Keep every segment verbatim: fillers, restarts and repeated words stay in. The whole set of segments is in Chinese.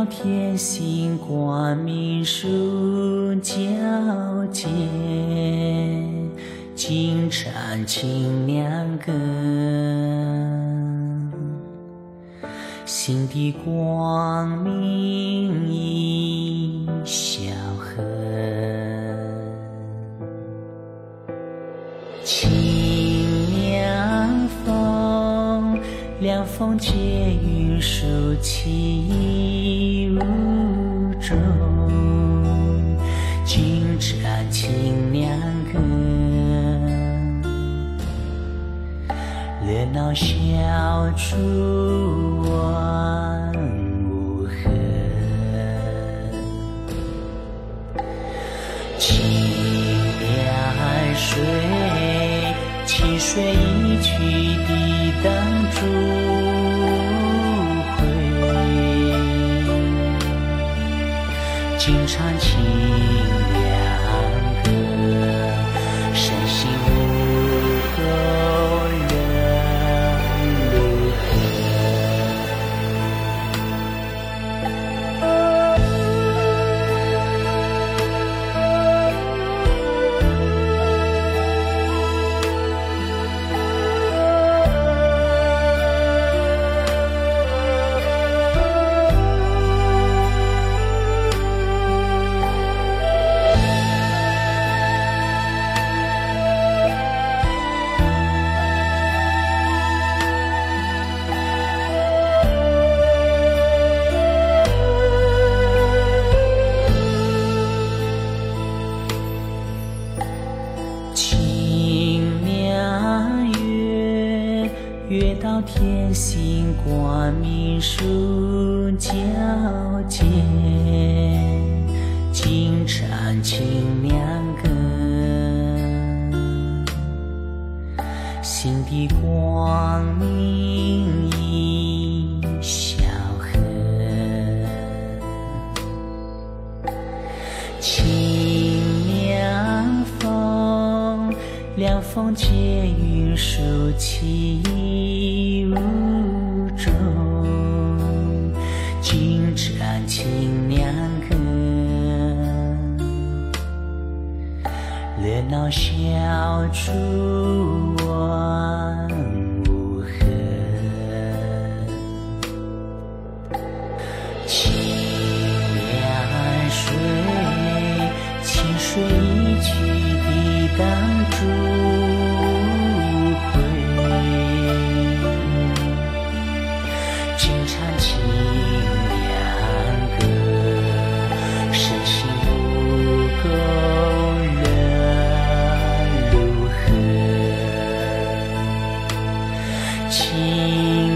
天星光明数皎洁，金蝉清亮歌，心的光明已晓河，清凉风，凉风借云舒气入中，金蝉清亮歌，热闹小筑万物和，清凉水，清水一曲抵挡诸会，经常清凉歌，身心无垢人如何。月到天星光明数皎洁，金蝉清亮歌，心的光明已晓河，清凉风，凉风借云舒气入中，金蝉清亮歌，热闹小筑万物和，清凉水，清水一曲抵挡诸会，金蝉清亮歌，身心无垢人如何。清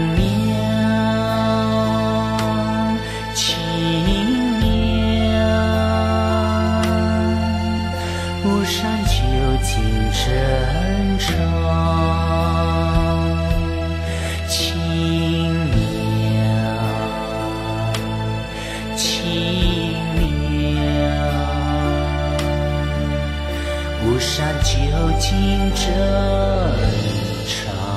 凉清凉，无上究竟真诚，清凉清凉，无上究竟真诚。